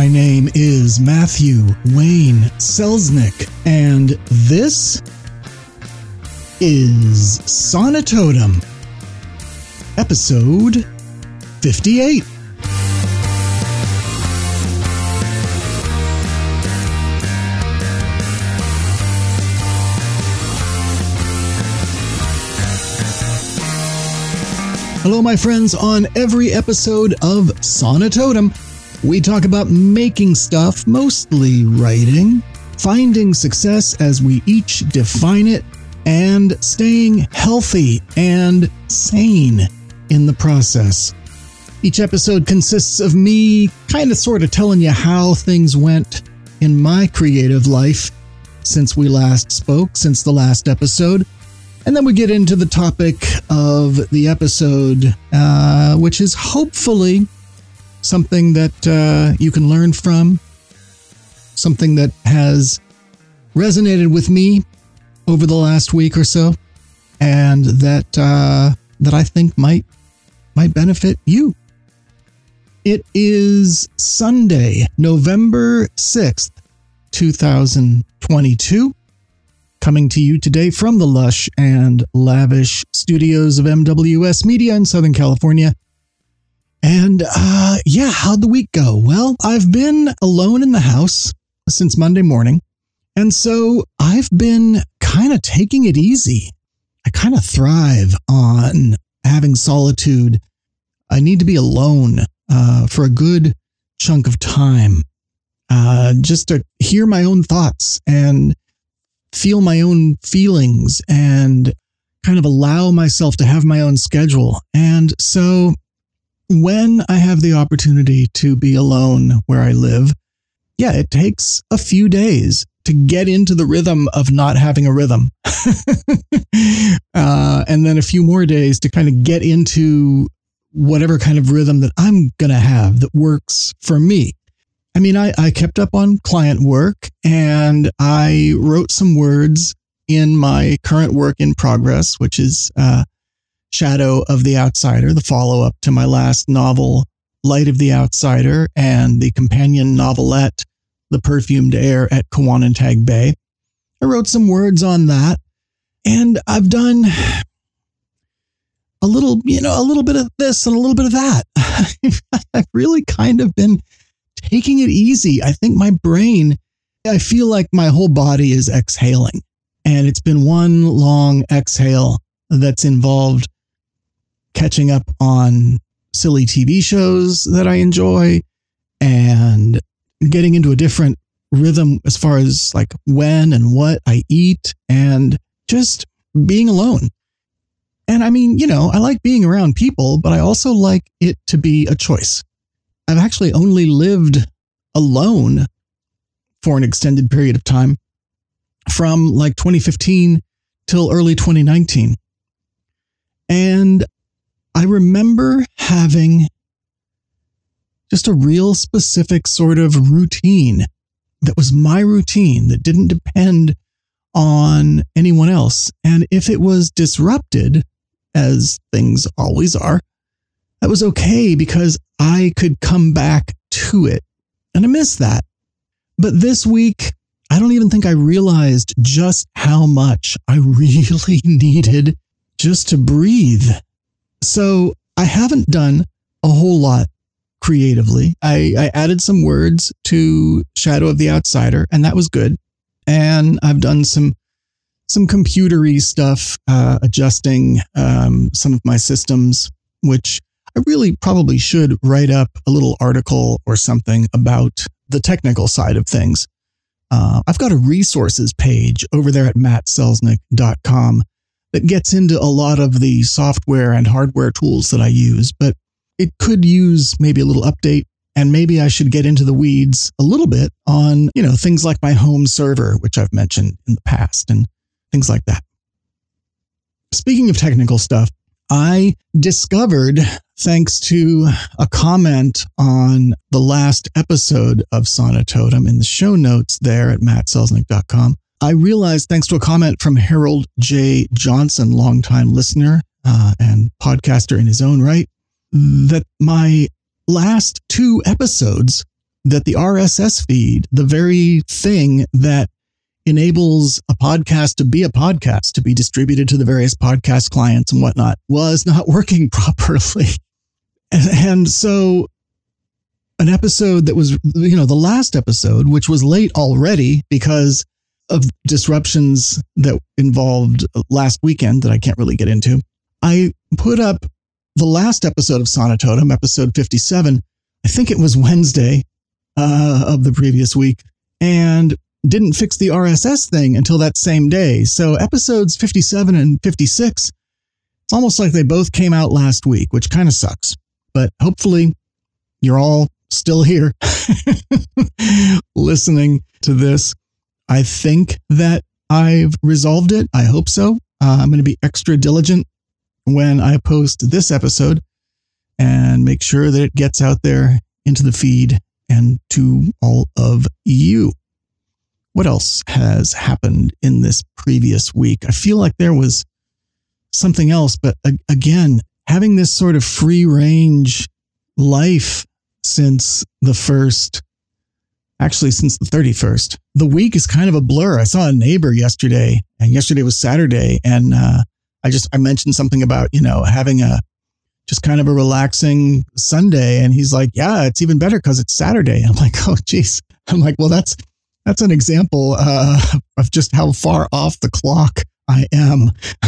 My name is Matthew Wayne Selznick, and this is Sonitotum, episode 58. Hello, my friends. On every episode of Sonitotum, we talk about making stuff, mostly writing, finding success as we each define it, and staying healthy and sane in the process. Each episode consists of me sort of telling you how things went in my creative life since we last spoke, since the last episode. And then we get into the topic of the episode, which is hopefully something that you can learn from, something that has resonated with me over the last week or so, and that I think might benefit you. It is Sunday, November 6th, 2022. Coming to you today from the lush and lavish studios of MWS Media in Southern California. And how'd the week go? Well, I've been alone in the house since Monday morning. And so I've been kind of taking it easy. I kind of thrive on having solitude. I need to be alone for a good chunk of time, just to hear my own thoughts and feel my own feelings and kind of allow myself to have my own schedule. And so when I have the opportunity to be alone where I live, it takes a few days to get into the rhythm of not having a rhythm. And then a few more days to kind of get into whatever kind of rhythm that I'm going to have that works for me. I mean, I kept up on client work and I wrote some words in my current work in progress, which is Shadow of the Outsider, the follow-up to my last novel, Light of the Outsider, and the companion novelette, The Perfumed Air at Kawanatag Bay. I wrote some words on that, and I've done a little bit of this and a little bit of that. I've really kind of been taking it easy. I think my brain, I feel like my whole body is exhaling, and it's been one long exhale that's involved catching up on silly TV shows that I enjoy and getting into a different rhythm as far as like when and what I eat and just being alone. And I mean, I like being around people, but I also like it to be a choice. I've actually only lived alone for an extended period of time from like 2015 till early 2019. And I remember having just a real specific sort of routine that was my routine that didn't depend on anyone else. And if it was disrupted, as things always are, that was okay because I could come back to it. And I miss that. But this week, I don't even think I realized just how much I really needed just to breathe. So I haven't done a whole lot creatively. I added some words to Shadow of the Outsider, and that was good. And I've done some computery stuff, adjusting some of my systems, which I really probably should write up a little article or something about the technical side of things. I've got a resources page over there at mattselznick.com that gets into a lot of the software and hardware tools that I use, but it could use maybe a little update, and maybe I should get into the weeds a little bit on, things like my home server, which I've mentioned in the past, and things like that. Speaking of technical stuff, I discovered, thanks to a comment on the last episode of Sonitotum in the show notes there at mattselznick.com, I realized, thanks to a comment from Harold J. Johnson, longtime listener and podcaster in his own right, that my last two episodes that the RSS feed, the very thing that enables a podcast to be distributed to the various podcast clients and whatnot, was not working properly. And so an episode that was, the last episode, which was late already because of disruptions that involved last weekend that I can't really get into, I put up the last episode of Sonatotum, episode 57. I think it was Wednesday of the previous week, and didn't fix the RSS thing until that same day. So episodes 57 and 56, it's almost like they both came out last week, which kind of sucks. But hopefully you're all still here listening to this. I think that I've resolved it. I hope so. I'm going to be extra diligent when I post this episode and make sure that it gets out there into the feed and to all of you. What else has happened in this previous week? I feel like there was something else, but again, having this sort of free range life since the 31st, the week is kind of a blur. I saw a neighbor yesterday, and yesterday was Saturday, and I mentioned something about, having just kind of a relaxing Sunday, and he's like, yeah, it's even better because it's Saturday. I'm like, oh geez. I'm like, well, that's an example of just how far off the clock I am.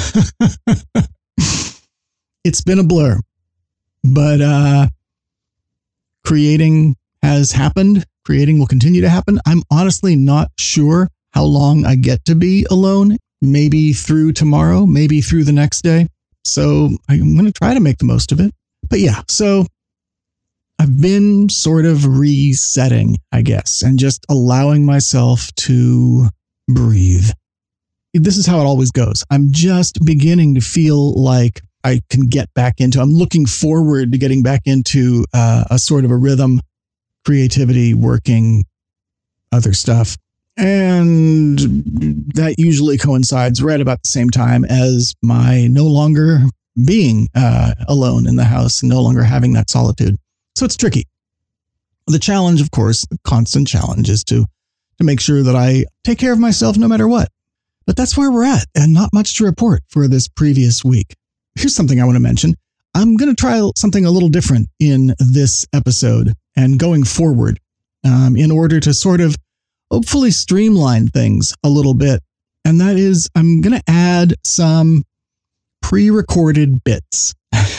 It's been a blur, but creating has happened. Creating will continue to happen. I'm honestly not sure how long I get to be alone. Maybe through tomorrow, maybe through the next day. So I'm going to try to make the most of it. But yeah, so I've been sort of resetting, I guess, and just allowing myself to breathe. This is how it always goes. I'm just beginning to feel like I can get back into, I'm looking forward to getting back into a sort of a rhythm, creativity, working, other stuff. And that usually coincides right about the same time as my no longer being alone in the house and no longer having that solitude. So it's tricky. The challenge, of course, the constant challenge is to make sure that I take care of myself no matter what. But that's where we're at, and not much to report for this previous week. Here's something I want to mention. I'm going to try something a little different in this episode and going forward in order to sort of hopefully streamline things a little bit. And that is, I'm going to add some pre-recorded bits.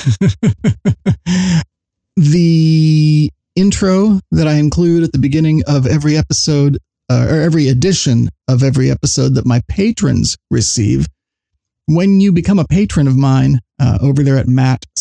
The intro that I include at the beginning of every episode, or every edition of every episode that my patrons receive, when you become a patron of mine over there at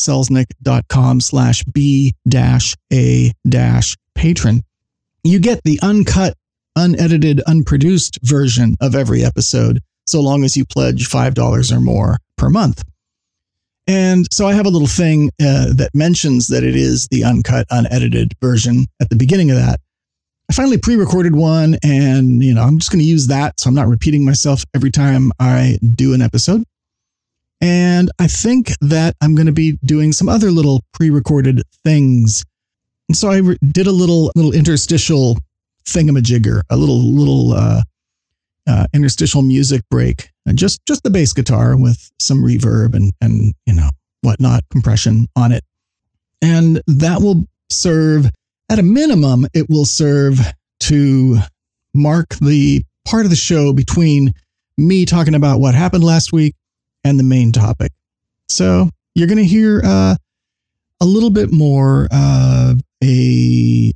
mattselznick.com/b-a-patron, you get the uncut, unedited, unproduced version of every episode, so long as you pledge $5 or more per month. And so I have a little thing that mentions that it is the uncut, unedited version at the beginning of that. I finally pre-recorded one, and I'm just going to use that, so I'm not repeating myself every time I do an episode. And I think that I'm going to be doing some other little pre-recorded things. And so I did a little interstitial thingamajigger, a little interstitial music break, and just the bass guitar with some reverb and whatnot, compression on it. And that will serve, at a minimum, it will serve to mark the part of the show between me talking about what happened last week and the main topic. So you're going to hear a little bit more of a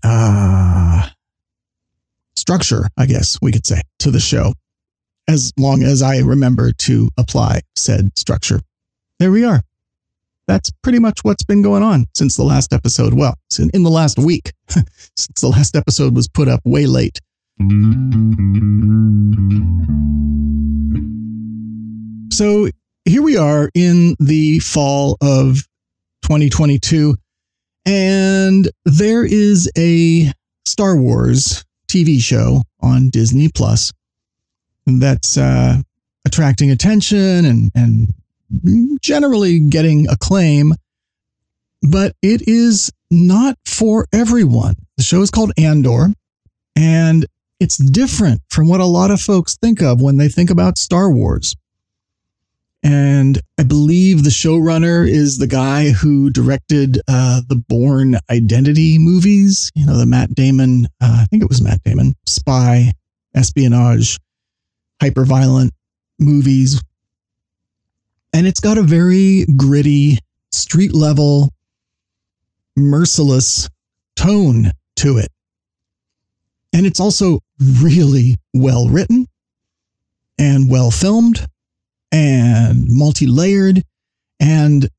structure, I guess we could say, to the show, as long as I remember to apply said structure. There we are. That's pretty much what's been going on since the last episode. Well, in the last week, since the last episode was put up way late. So here we are in the fall of 2022, and there is a Star Wars TV show on Disney Plus that's attracting attention and generally getting acclaim, but it is not for everyone. The show is called Andor, and it's different from what a lot of folks think of when they think about Star Wars. And I believe the showrunner is the guy who directed the Bourne Identity movies, the Matt Damon, I think it was Matt Damon, spy, espionage, hyper-violent movies. And it's got a very gritty, street-level, merciless tone to it. And it's also really well written and well filmed and multi-layered and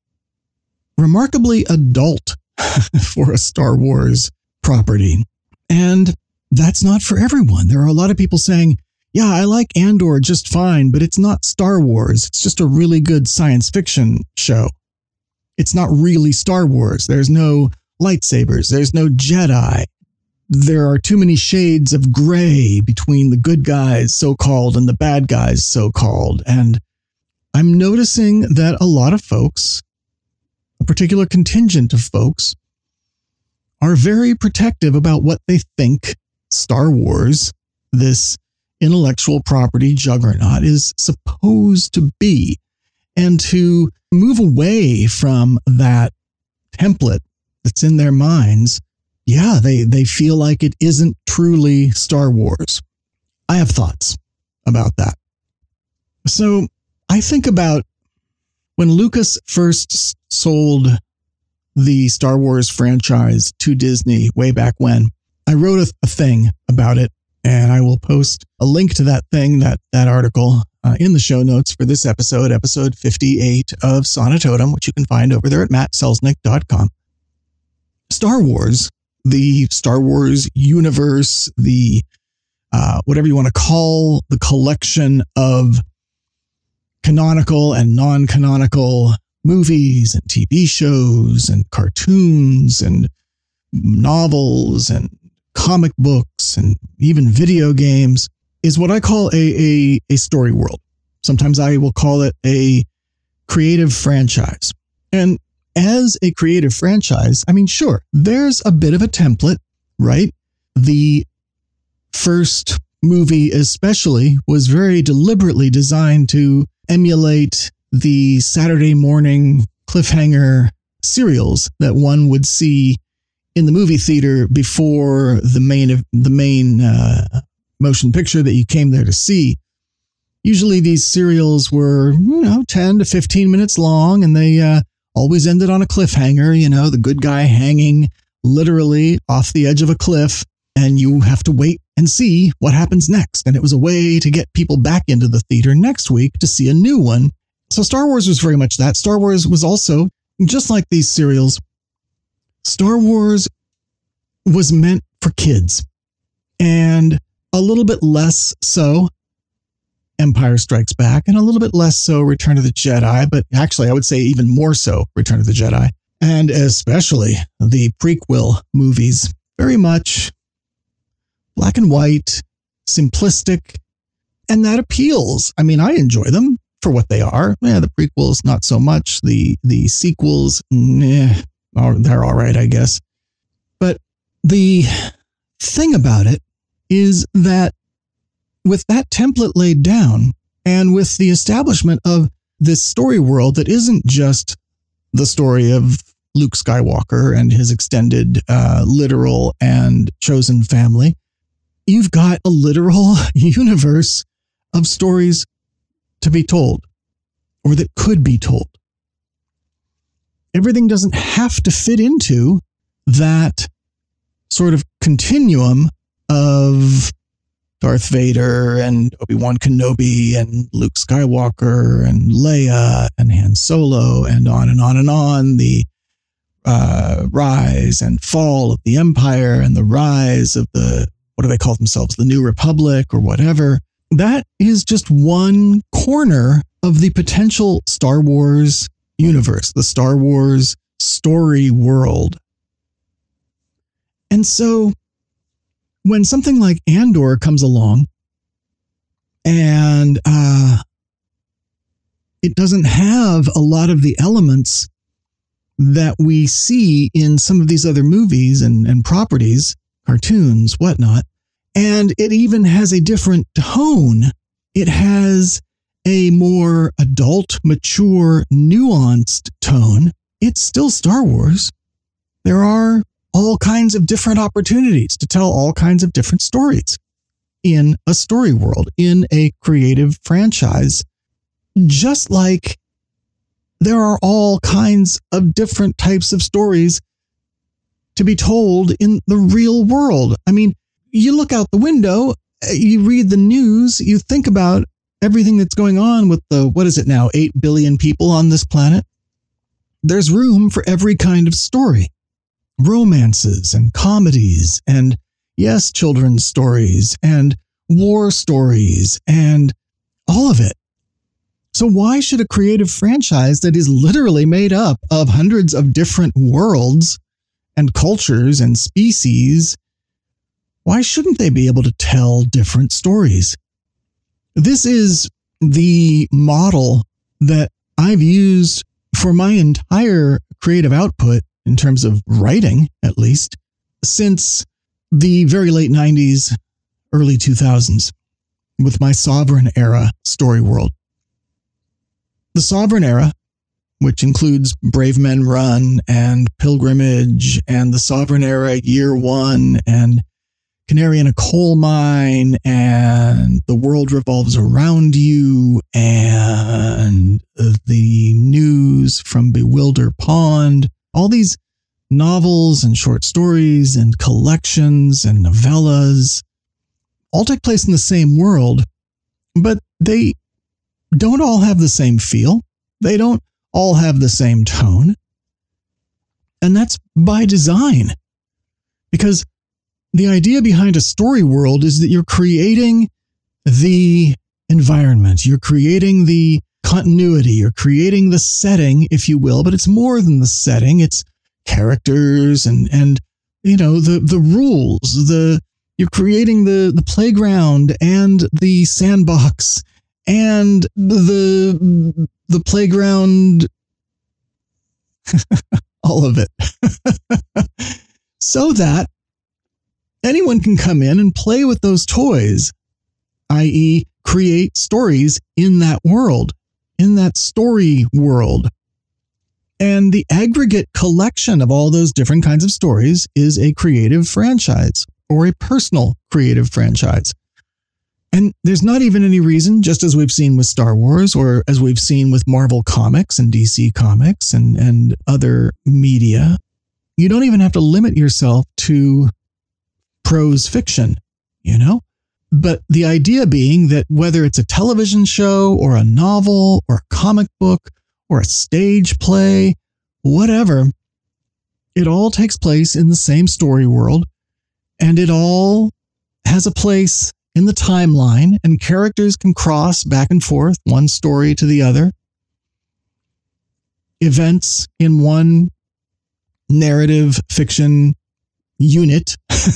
remarkably adult for a Star Wars property. And that's not for everyone. There are a lot of people saying, yeah, I like Andor just fine, but it's not Star Wars. It's just a really good science fiction show. It's not really Star Wars. There's no lightsabers. There's no Jedi. There are too many shades of gray between the good guys, so-called, and the bad guys, so-called. And I'm noticing that a lot of folks, a particular contingent of folks, are very protective about what they think Star Wars, this intellectual property juggernaut, is supposed to be. And to move away from that template that's in their minds, yeah, they feel like it isn't truly Star Wars. I have thoughts about that. So I think about when Lucas first sold the Star Wars franchise to Disney way back when. I wrote a thing about it, and I will post a link to that thing, that article, in the show notes for this episode 58 of Sonatotum, which you can find over there at mattselznick.com. Star Wars, the Star Wars universe, the whatever you want to call the collection of canonical and non-canonical movies and TV shows and cartoons and novels and comic books and even video games, is what I call a story world. Sometimes I will call it a creative franchise. And as a creative franchise, I mean, sure, there's a bit of a template, right? The first movie especially was very deliberately designed to emulate the Saturday morning cliffhanger serials that one would see in the movie theater before the main motion picture that you came there to see. Usually these serials were, 10 to 15 minutes long, and they always ended on a cliffhanger, the good guy hanging literally off the edge of a cliff, and you have to wait and see what happens next. And it was a way to get people back into the theater next week to see a new one. So Star Wars was very much that. Star Wars was also, just like these serials, Star Wars was meant for kids, and a little bit less so Empire Strikes Back, and a little bit less so Return of the Jedi, but actually I would say even more so Return of the Jedi, and especially the prequel movies. Very much black and white, simplistic, and that appeals. I mean, I enjoy them for what they are. Yeah, the prequels, not so much. The sequels, they're all right, I guess. But the thing about it is that with that template laid down, and with the establishment of this story world that isn't just the story of Luke Skywalker and his extended literal and chosen family, you've got a literal universe of stories to be told, or that could be told. Everything doesn't have to fit into that sort of continuum of Darth Vader and Obi-Wan Kenobi and Luke Skywalker and Leia and Han Solo and on and on and on. The rise and fall of the Empire and the rise of the, what do they call themselves, the New Republic or whatever. That is just one corner of the potential Star Wars universe, the Star Wars story world. And so when something like Andor comes along and it doesn't have a lot of the elements that we see in some of these other movies and properties, cartoons, whatnot. And it even has a different tone. It has a more adult, mature, nuanced tone. It's still Star Wars. There are all kinds of different opportunities to tell all kinds of different stories in a story world, in a creative franchise, just like there are all kinds of different types of stories to be told in the real world. I mean, you look out the window, you read the news, you think about everything that's going on with the, 8 billion people on this planet. There's room for every kind of story. Romances and comedies and, yes, children's stories and war stories and all of it. So why should a creative franchise that is literally made up of hundreds of different worlds and cultures and species, why shouldn't they be able to tell different stories? This is the model that I've used for my entire creative output, in terms of writing, at least, since the very late 90s, early 2000s, with my Sovereign Era story world. The Sovereign Era, which includes Brave Men Run and Pilgrimage and the Sovereign Era Year One and Canary in a Coal Mine and The World Revolves Around You and the News from Bewilder Pond, all these novels and short stories and collections and novellas all take place in the same world, but they don't all have the same feel. They don't all have the same tone. And that's by design. Because the idea behind a story world is that you're creating the environment, you're creating the continuity, you're creating the setting, if you will, but it's more than the setting. It's characters and you know, the rules, you're creating the playground and the sandbox and the playground, all of it, so that anyone can come in and play with those toys, i.e., create stories in that world, in that story world. And the aggregate collection of all those different kinds of stories is a creative franchise or a personal creative franchise. And there's not even any reason, just as we've seen with Star Wars or as we've seen with Marvel Comics and DC Comics and other media, you don't even have to limit yourself to prose fiction, you know? But the idea being that whether it's a television show or a novel or a comic book or a stage play, whatever, it all takes place in the same story world, and it all has a place in the timeline, and characters can cross back and forth, one story to the other. Events in one narrative fiction unit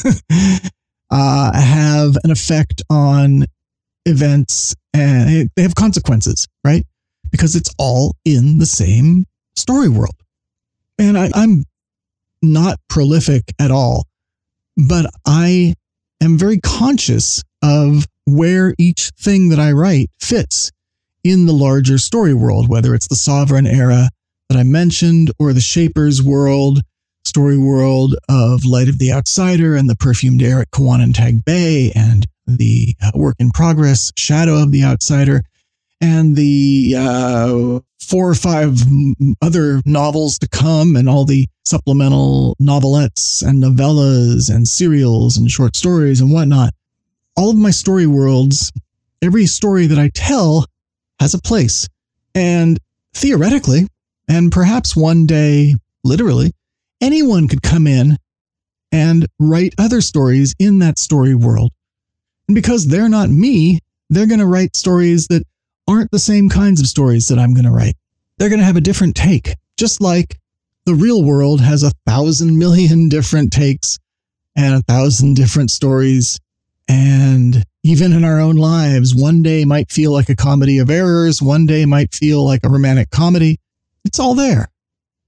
have an effect on events, and they have consequences, right? Because it's all in the same story world. And I'm not prolific at all, but I am very conscious of where each thing that I write fits in the larger story world, whether it's the Sovereign Era that I mentioned or the Shapers world, story world of Light of the Outsider and the Perfumed Air at Kawanatag Bay and the Work in Progress, Shadow of the Outsider, and the 4 or 5 other novels to come and all the supplemental novelettes and novellas and serials and short stories and whatnot. All of my story worlds, every story that I tell has a place. And theoretically, and perhaps one day, literally, anyone could come in and write other stories in that story world. And because they're not me, they're going to write stories that aren't the same kinds of stories that I'm going to write. They're going to have a different take, just like the real world has 1,000 million different takes and 1,000 different stories. And even in our own lives, one day might feel like a comedy of errors. One day might feel like a romantic comedy. It's all there.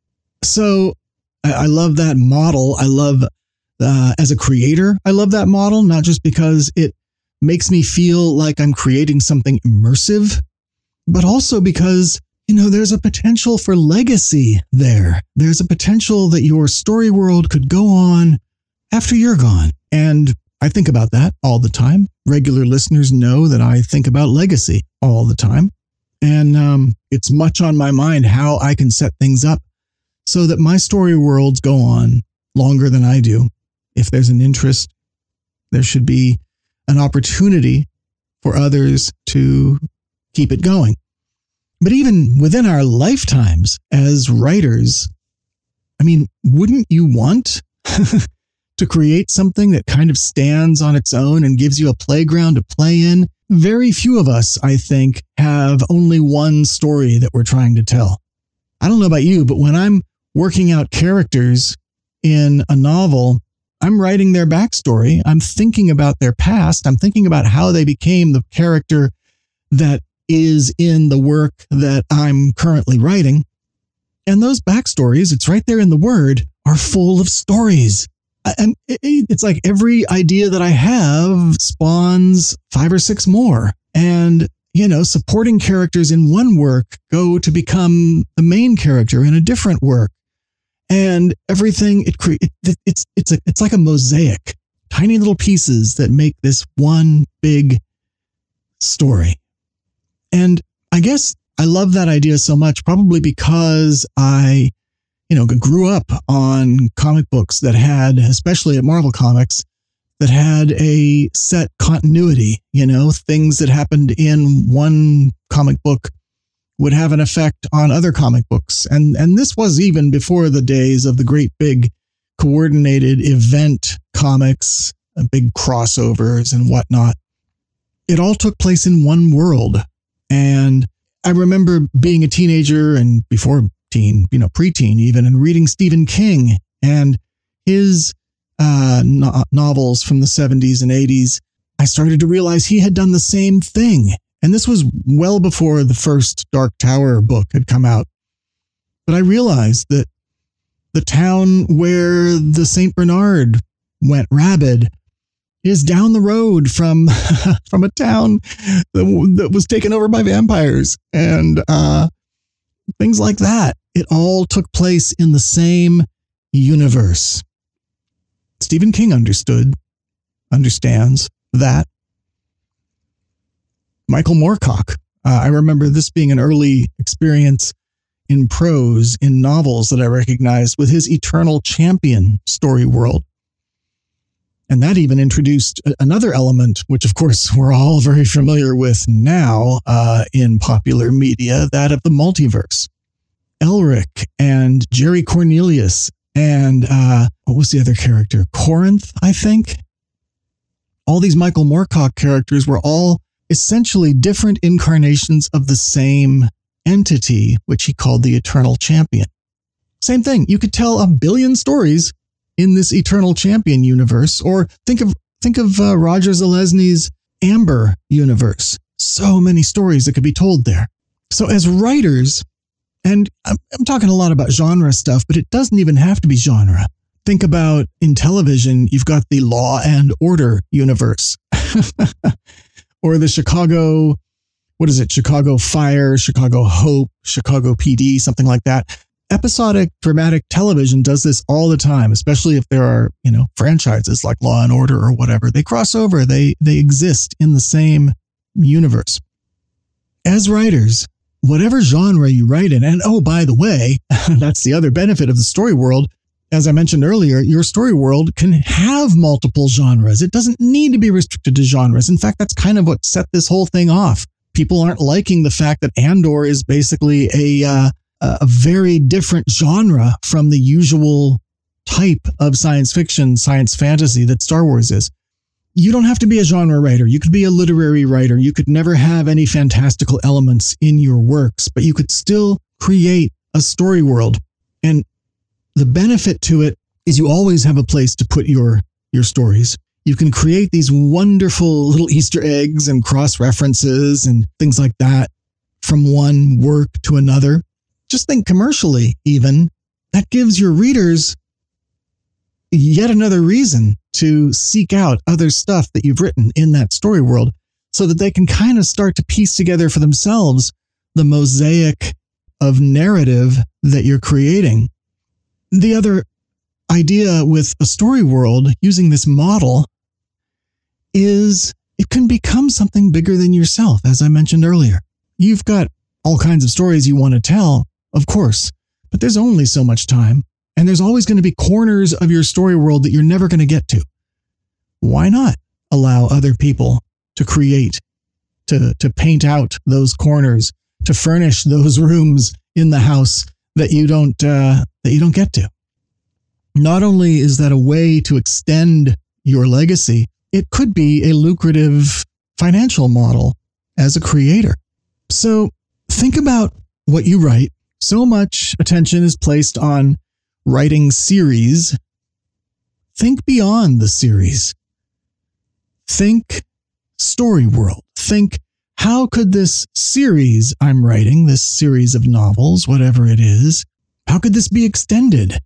So I love that model. I love, as a creator, I love that model, not just because it makes me feel like I'm creating something immersive, but also because, there's a potential for legacy there. There's a potential that your story world could go on after you're gone. And I think about that all the time. Regular listeners know that I think about legacy all the time. And it's much on my mind how I can set things up so that my story worlds go on longer than I do. If there's an interest, there should be an opportunity for others to keep it going. But even within our lifetimes as writers, wouldn't you want to create something that kind of stands on its own and gives you a playground to play in? Very few of us, I think, have only one story that we're trying to tell. I don't know about you, but when I'm working out characters in a novel, I'm writing their backstory. I'm thinking about their past. I'm thinking about how they became the character that is in the work that I'm currently writing. And those backstories, it's right there in the word, are full of stories. And it's like every idea that I have spawns 5 or 6 more. And, supporting characters in one work go to become the main character in a different work. And everything, it's like a mosaic, tiny little pieces that make this one big story. And I guess I love that idea so much, probably because I grew up on comic books that had, especially at Marvel Comics, that had a set continuity. Things that happened in one comic book would have an effect on other comic books. And this was even before the days of the great big coordinated event comics, big crossovers and whatnot. It all took place in one world. And I remember being a teenager and before teen, preteen even, and reading Stephen King and his novels from the 70s and 80s. I started to realize he had done the same thing. And this was well before the first Dark Tower book had come out. But I realized that the town where the St. Bernard went rabid is down the road from a town that was taken over by vampires and things like that. It all took place in the same universe. Stephen King understands that. Michael Moorcock. I remember this being an early experience in prose, in novels that I recognized with his Eternal Champion story world. And that even introduced another element, which of course we're all very familiar with now in popular media, that of the multiverse. Elric and Jerry Cornelius and what was the other character? Corinth, I think. All these Michael Moorcock characters were all essentially different incarnations of the same entity, which he called the Eternal Champion. Same thing. You could tell a billion stories in this Eternal Champion universe, or think of Roger Zelazny's Amber universe. So many stories that could be told there. So as writers, and I'm talking a lot about genre stuff, but it doesn't even have to be genre. Think about in television, you've got the Law and Order universe. Or the Chicago Fire, Chicago Hope, Chicago PD, something like that. Episodic dramatic television does this all the time, especially if there are, franchises like Law and Order or whatever. They cross over. They exist in the same universe. As writers, whatever genre you write in, and oh, by the way, that's the other benefit of the story world. As I mentioned earlier, your story world can have multiple genres. It doesn't need to be restricted to genres. In fact, that's kind of what set this whole thing off. People aren't liking the fact that Andor is basically a very different genre from the usual type of science fiction, science fantasy that Star Wars is. You don't have to be a genre writer. You could be a literary writer. You could never have any fantastical elements in your works, but you could still create a story world. And the benefit to it is you always have a place to put your stories. You can create these wonderful little Easter eggs and cross references and things like that from one work to another. Just think commercially even. that gives your readers yet another reason to seek out other stuff that you've written in that story world so that they can kind of start to piece together for themselves the mosaic of narrative that you're creating. The other idea with a story world using this model is it can become something bigger than yourself, as I mentioned earlier. You've got all kinds of stories you want to tell, of course, but there's only so much time, and there's always going to be corners of your story world that you're never going to get to. Why not allow other people to create, to paint out those corners, to furnish those rooms in the house that you don't get to? Not only is that a way to extend your legacy, it could be a lucrative financial model as a creator. So think about what you write. So much attention is placed on writing series. Think beyond the series. Think story world. Think, how could this series I'm writing, this series of novels, whatever it is, how could this be extended?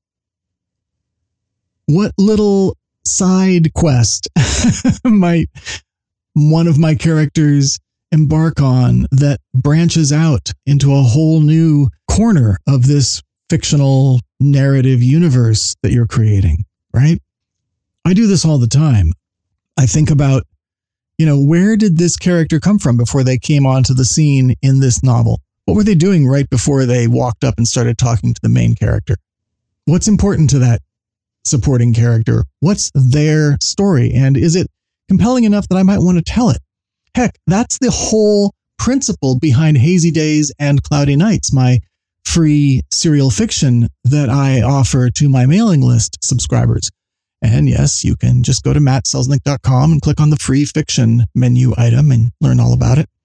What little side quest might one of my characters embark on that branches out into a whole new corner of this fictional narrative universe that you're creating, right? I do this all the time. I think about, where did this character come from before they came onto the scene in this novel? What were they doing right before they walked up and started talking to the main character? What's important to that supporting character? What's their story? And is it compelling enough that I might want to tell it? Heck, that's the whole principle behind Hazy Days and Cloudy Nights, my free serial fiction that I offer to my mailing list subscribers. And yes, you can just go to mattselznick.com and click on the free fiction menu item and learn all about it.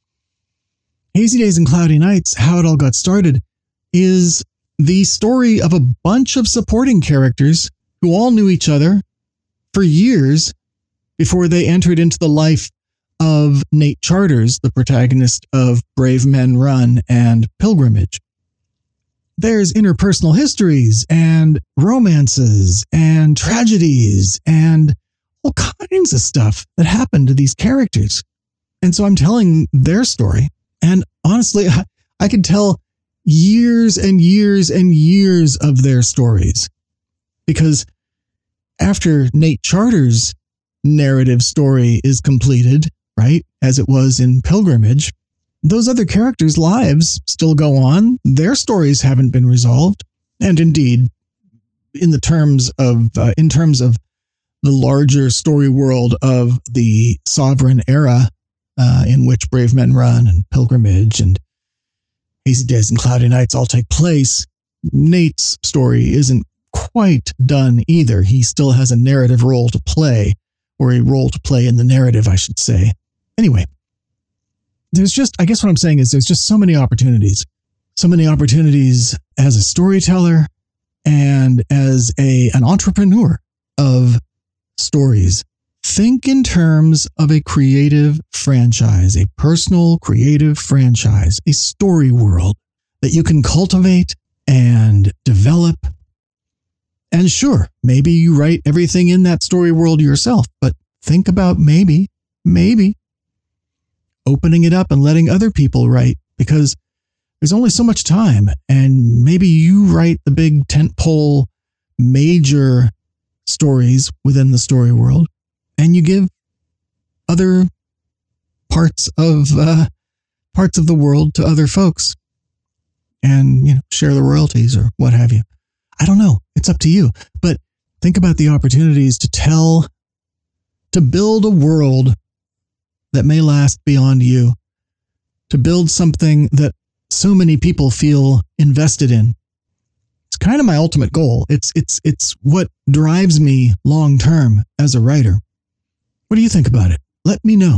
Hazy Days and Cloudy Nights, how it all got started, is the story of a bunch of supporting characters who all knew each other for years before they entered into the life of Nate Charters, the protagonist of Brave Men Run and Pilgrimage. There's interpersonal histories and romances and tragedies and all kinds of stuff that happen to these characters. And so I'm telling their story. And honestly, I could tell years and years and years of their stories. Because after Nate Charters' narrative story is completed, right, as it was in Pilgrimage, those other characters' lives still go on. Their stories haven't been resolved. And indeed, in terms of the larger story world of the Sovereign era, in which Brave Men Run and Pilgrimage and Hazy Days and Cloudy Nights all take place, Nate's story isn't quite done either. He still has a narrative role to play, or a role to play in the narrative, I should say. Anyway, I guess what I'm saying is there's just so many opportunities as a storyteller and as an entrepreneur of stories. Think in terms of a creative franchise, a personal creative franchise, a story world that you can cultivate and develop. And sure, maybe you write everything in that story world yourself, but think about maybe opening it up and letting other people write, because there's only so much time, and maybe you write the big tentpole major stories within the story world, and you give other parts of the world to other folks, and share the royalties or what have you. I don't know. It's up to you. But think about the opportunities to build a world that may last beyond you, to build something that so many people feel invested in. It's kind of my ultimate goal. It's what drives me long term as a writer. What do you think about it? Let me know.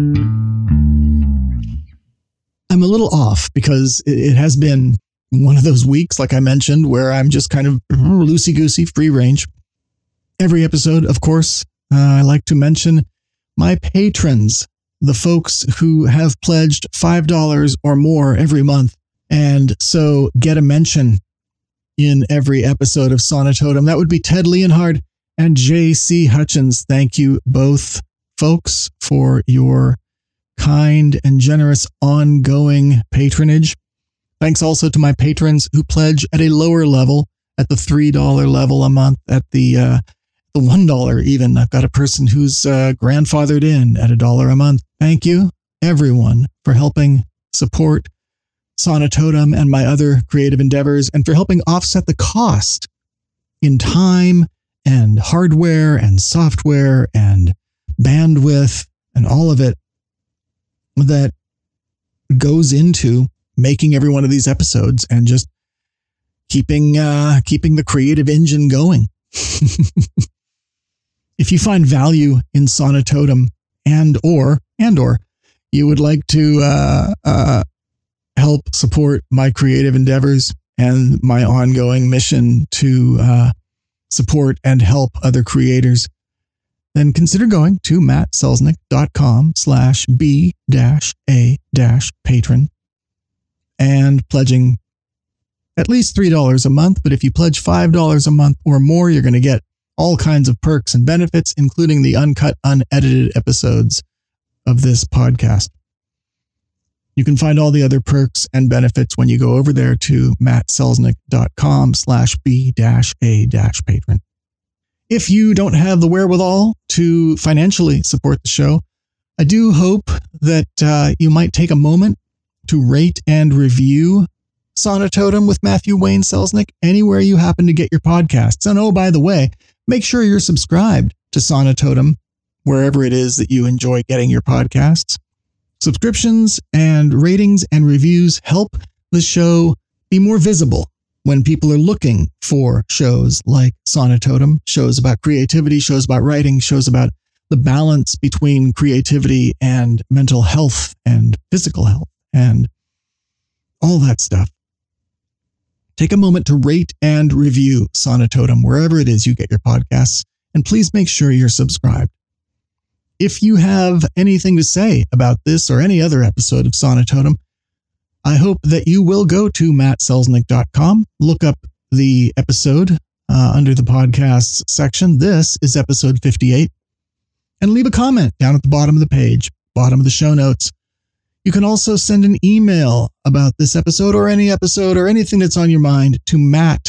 I'm a little off because it has been one of those weeks, like I mentioned, where I'm just kind of loosey-goosey, free range. Every episode, of course, I like to mention my patrons, the folks who have pledged $5 or more every month, and so get a mention. in every episode of Sonatotum. That would be Ted Leonhard and J.C. Hutchins. Thank you both, folks, for your kind and generous ongoing patronage. Thanks also to my patrons who pledge at a lower level, at the $3 level a month, at the $1 even. I've got a person who's grandfathered in at $1 a month. Thank you, everyone, for helping support Sonatotum and my other creative endeavors, and for helping offset the cost in time and hardware and software and bandwidth and all of it that goes into making every one of these episodes and just keeping the creative engine going. If you find value in Sonatotum and or you would like to help support my creative endeavors and my ongoing mission to support and help other creators, then consider going to mattselznick.com/b-a-patron and pledging at least $3 a month. But if you pledge $5 a month or more, you're going to get all kinds of perks and benefits, including the uncut, unedited episodes of this podcast. You can find all the other perks and benefits when you go over there to mattselznick.com/b-a-patron. If you don't have the wherewithal to financially support the show, I do hope that you might take a moment to rate and review Sonatotum with Matthew Wayne Selznick anywhere you happen to get your podcasts. And oh, by the way, make sure you're subscribed to Sonatotum wherever it is that you enjoy getting your podcasts. Subscriptions and ratings and reviews help the show be more visible when people are looking for shows like Sonatotum, shows about creativity, shows about writing, shows about the balance between creativity and mental health and physical health and all that stuff. Take a moment to rate and review Sonatotum wherever it is you get your podcasts, and please make sure you're subscribed. If you have anything to say about this or any other episode of Sonatotum, I hope that you will go to mattselznick.com, look up the episode under the podcasts section. This is episode 58. And leave a comment down at the bottom of the page, bottom of the show notes. You can also send an email about this episode or any episode or anything that's on your mind to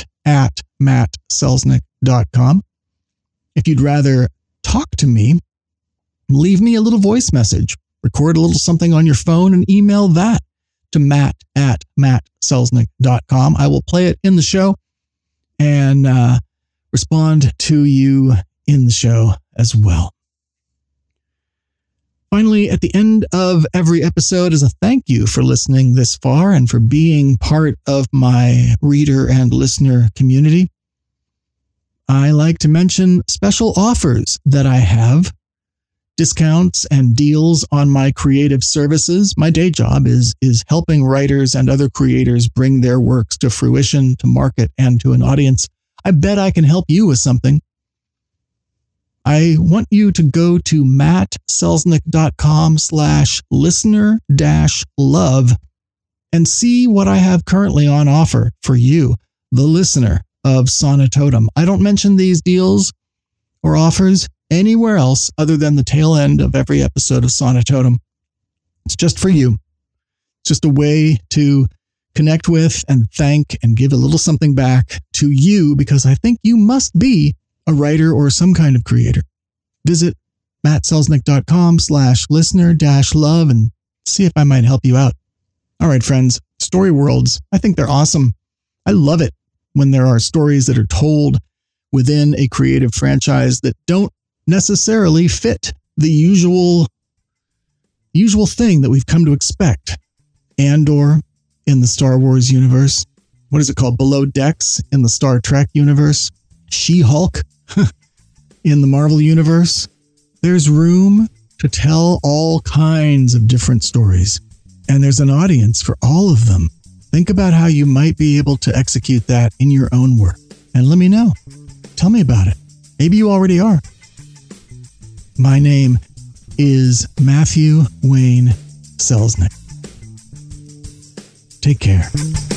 matt@mattselznick.com. If you'd rather talk to me, leave me a little voice message, record a little something on your phone and email that to matt@mattselznick.com. I will play it in the show and respond to you in the show as well. Finally, at the end of every episode, as a thank you for listening this far and for being part of my reader and listener community, I like to mention special offers that I have, discounts and deals on my creative services. My day job is helping writers and other creators bring their works to fruition, to market, and to an audience. I bet I can help you with something. I want you to go to mattselznick.com/listener-love and see what I have currently on offer for you, the listener of Sonatotum. I don't mention these deals or offers anywhere else other than the tail end of every episode of Sonatotum. It's just for you. It's just a way to connect with and thank and give a little something back to you, because I think you must be a writer or some kind of creator. Visit mattselznick.com/listener-love and see if I might help you out. All right, friends, story worlds, I think they're awesome. I love it when there are stories that are told within a creative franchise that don't necessarily fit the usual thing that we've come to expect. Andor in the Star Wars universe. What is it called? Below Decks in the Star Trek universe. She-Hulk in the Marvel universe. There's room to tell all kinds of different stories, and there's an audience for all of them. Think about how you might be able to execute that in your own work, and let me know. Tell me about it. Maybe you already are. My name is Matthew Wayne Selznick. Take care.